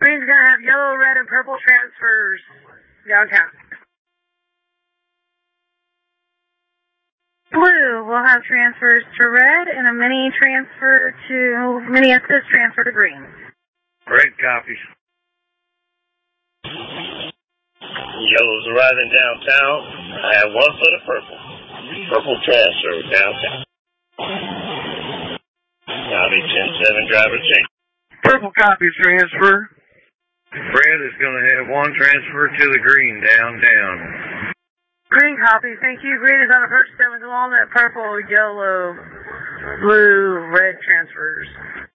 Green's going to have yellow, red, and purple transfers downtown. Blue will have transfers to red and a mini assist transfer to green. Red copies. Yellow's arriving downtown. I have one for the purple. Purple transfer downtown. Copy 10-7 driver change. Purple copies transfer. Red is going to have one transfer to the green downtown. Green copy, thank you. Green is on approach 7 to Walnut, purple, yellow, blue, red transfers.